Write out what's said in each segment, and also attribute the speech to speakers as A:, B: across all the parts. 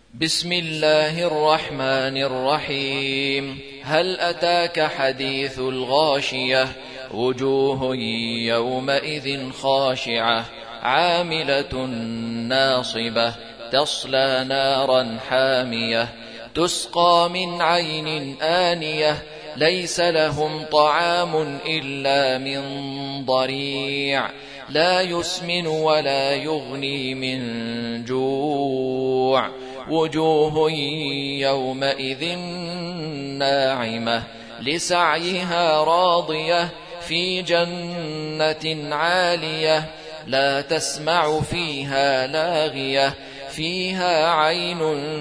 A: بسم الله الرحمن الرحيم. هل أتاك حديث الغاشية؟ وجوه يومئذ خاشعة عاملة ناصبة تصلى نارا حامية تسقى من عين آنية ليس لهم طعام إلا من ضريع لا يسمن ولا يغني من جوع. وجوه يومئذ ناعمة لسعيها راضية في جنة عالية لا تسمع فيها لاغية فيها عين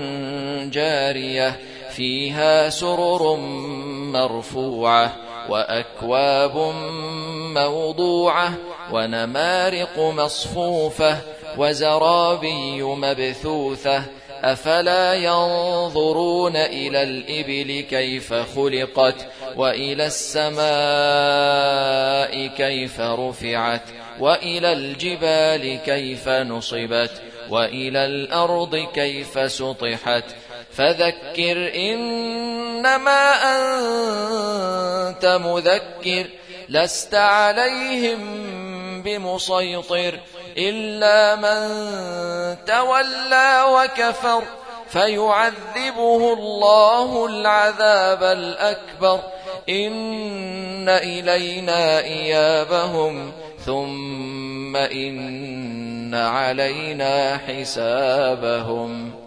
A: جارية فيها سرر مرفوعة وأكواب موضوعة ونمارق مصفوفة وزرابي مبثوثة أفلا ينظرون إلى الإبل كيف خلقت وإلى السماء كيف رفعت وإلى الجبال كيف نصبت وإلى الأرض كيف سطحت فذكر إنما أنت مذكر لست عليهم بمسيطر إلا من تولى وكفر فيعذبه الله العذاب الأكبر إن إلينا إيابهم ثم إن علينا حسابهم.